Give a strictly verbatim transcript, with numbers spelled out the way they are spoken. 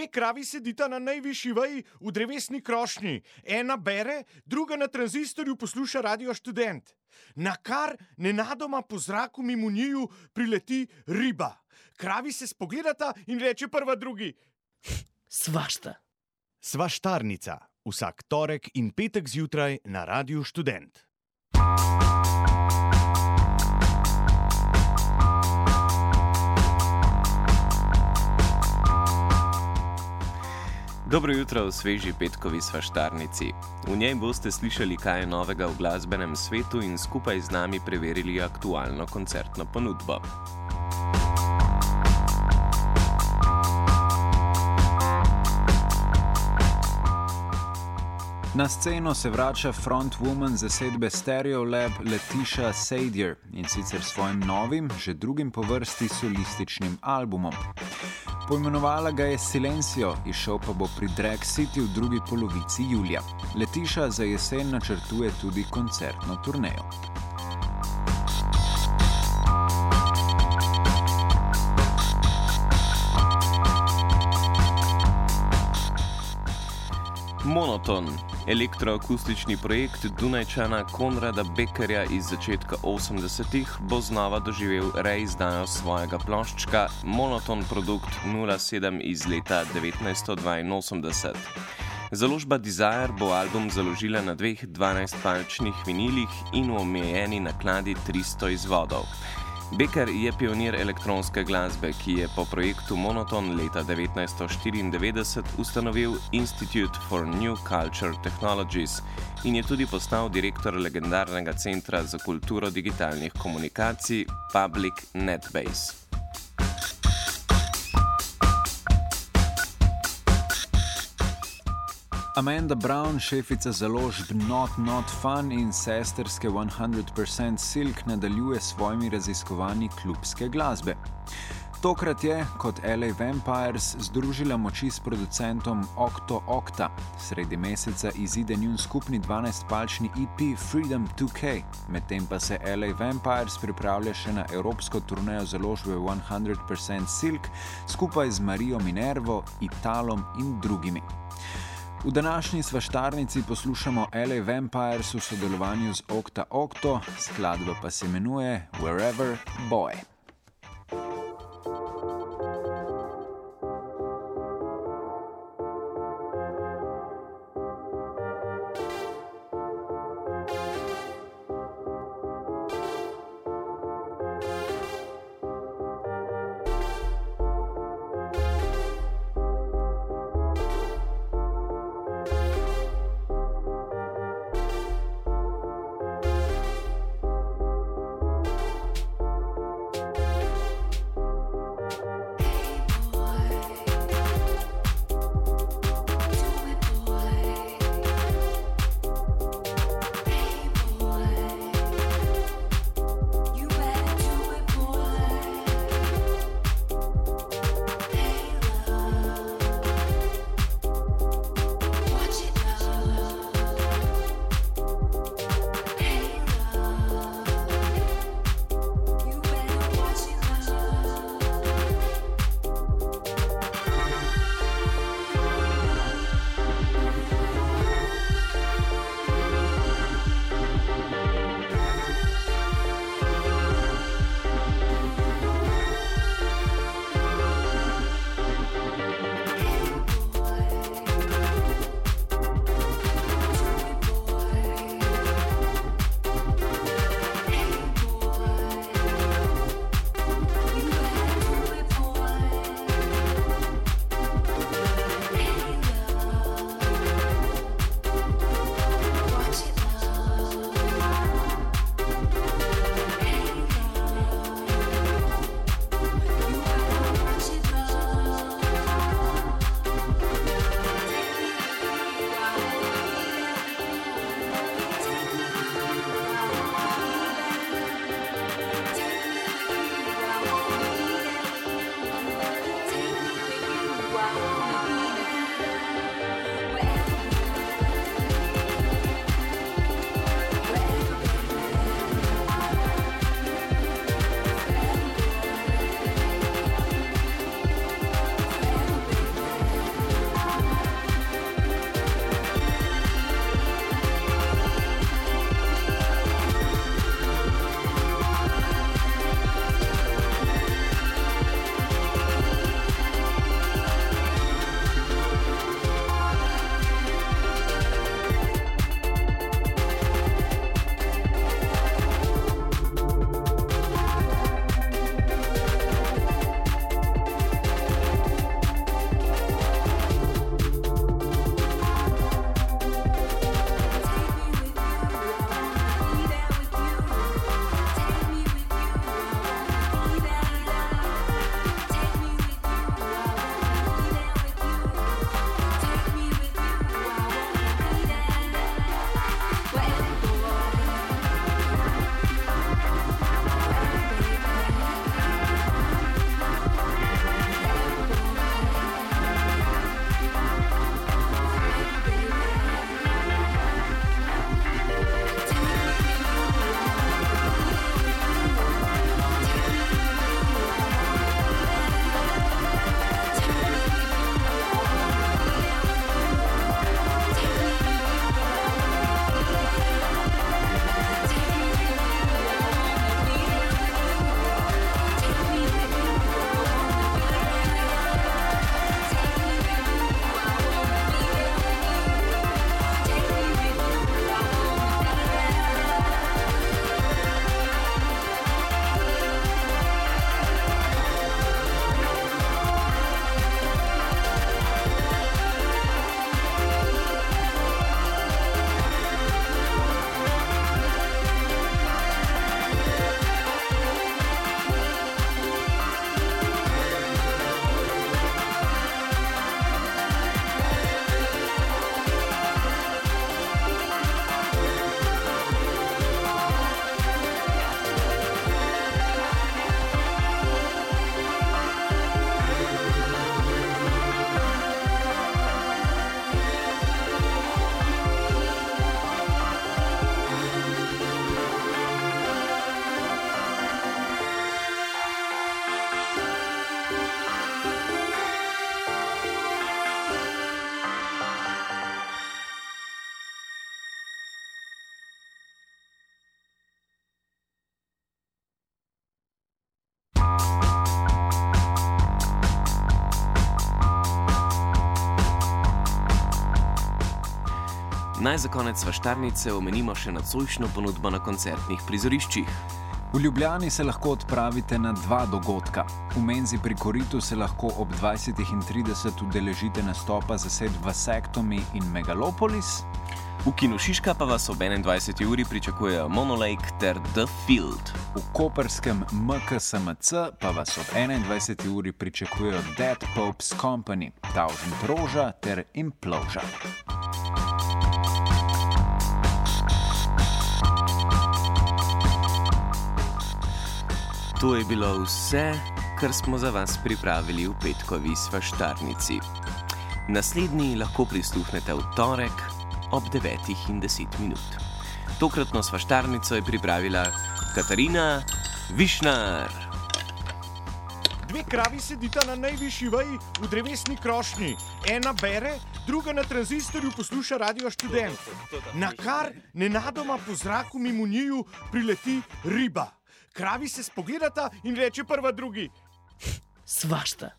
Dve kravi sedita na najvišji veji v drevesni krošnji. Ena bere, druga na tranzistorju posluša Radio Študent. Nakar nenadoma po zraku mimo njiju prileti riba. Kravi se spogledata in reče prva drugi: Svašta. Svaštarnica. Vsak torek in petek zjutraj na Radiu Študent. Dobro jutro v sveži petkovi svaštarnici. V njej boste slišali, kaj je novega v glasbenem svetu in skupaj z nami preverili aktualno koncertno ponudbo. Na sceno se vrača frontwoman zasedbe Stereolab Leticia Sadier in sicer s svojim novim, že drugim po vrsti solističnim albumom. Poimenovala ga je Silencio, izšel pa bo pri Drag City v drugi polovici julija. Leticia za jesen načrtuje tudi koncertno turnejo. Monoton, elektroakustični projekt Dunajčana Konrada Beckerja iz začetka osemdesetih, bo znova doživel reizdajo svojega ploščka Monoton Produkt nula sedem iz leta devetnajststo dvainosemdeset. Založba Desire bo album založila na dveh dvanajstpalčnih vinilih in v omejeni nakladi tristo izvodov. Becker je pionir elektronske glasbe, ki je po projektu Monoton leta devetnajststo štiriindevetdeset ustanovil Institute for New Culture Technologies in je tudi postal direktor legendarnega centra za kulturo digitalnih komunikacij Public NetBase. Amanda Brown, šefica založb Not Not Fun in sesterske sto procent Silk, nadaljuje s svojimi raziskovanji klubske glasbe. Tokrat je, kot L A Vampires, združila moči s producentom Octo Octa. Sredi meseca izide njun skupni dvanajstpalčni E P Freedom two K, medtem pa se L A Vampires pripravlja še na evropsko turnejo založbe sto procent Silk skupaj z Marijo Minervo, Italom in drugimi. V današnji svaštarnici poslušamo L A Vampires v sodelovanju z Octa Octo, skladba pa se imenuje Wherever Boy. Naj za konec svaštarnice omenimo še nocojšnjo ponudbo na koncertnih prizoriščih. V Ljubljani se lahko odpravite na dva dogodka. V Menzi pri Koritu se lahko ob dvajsetih trideset udeležite nastopa zasedb Vasectomy in Megalopolis. V Kinu Šiška pa vas ob enaindvajseti uri pričakujejo Monolake ter The Field. V koperskem M K S M C pa vas ob enaindvajseti uri pričakujejo Dead Popes Company, Thousand Roža ter Implosion. To je bilo vse, kar smo za vas pripravili v petkovi svaštarnici. Naslednji lahko prisluhnete v torek ob devetih in deset minut. Tokratno svaštarnico je pripravila Katarina Višnar. Dve kravi sedita na najvišji veji v drevesni krošnji. Ena bere, druga na tranzistorju posluša Radio Študent. Nakar nenadoma po zraku mimo njiju prileti riba. Kravi se spogledata in reče prva drugi: Svašta.